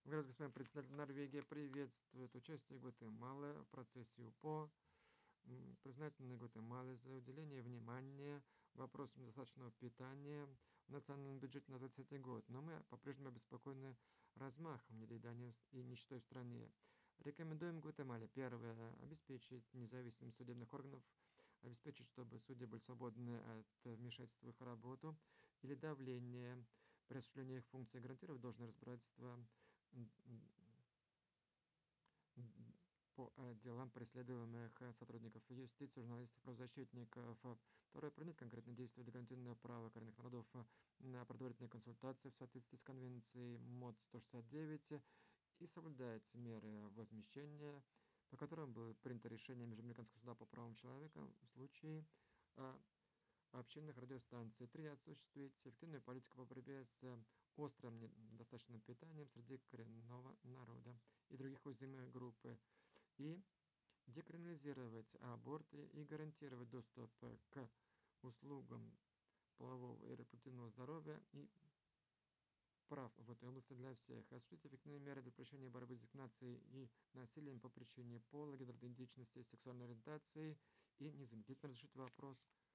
Господин председатель, Норвегия приветствует участие Гватемалы в процессе УПО, признательны Гватемале за уделение внимания вопросам достаточного питания в национальном бюджете на 2020 год, но мы по-прежнему обеспокоены размахом недоедания и нищетой в стране. Рекомендуем Гватемале: первое, обеспечить независимость судебных органов, обеспечить, чтобы судьи были свободны от вмешательства в их работу или давления при осуществлении их функций, гарантировать должное разбирательство по делам преследуемых сотрудников юстиции, журналистов, правозащитников. Второе, принять конкретные действия для гарантирования права коренных народов на предварительные консультации в соответствии с конвенцией МОД 169 и соблюдать меры возмещения, по которым было принято решение Межамериканского суда по правам человека в случае общественных радиостанций. 3. Осуществить эффективную политику по борьбе с острым недостаточным питанием среди коренного народа и других уязвимых групп. И декриминализировать аборты и гарантировать доступ к услугам полового и репродуктивного здоровья и прав в этой области для всех. Осуществить эффективные меры для пресечения борьбы с дискриминацией и насилием по причине пола, гендерной идентичности, сексуальной ориентации и незамедлительно разрешить вопрос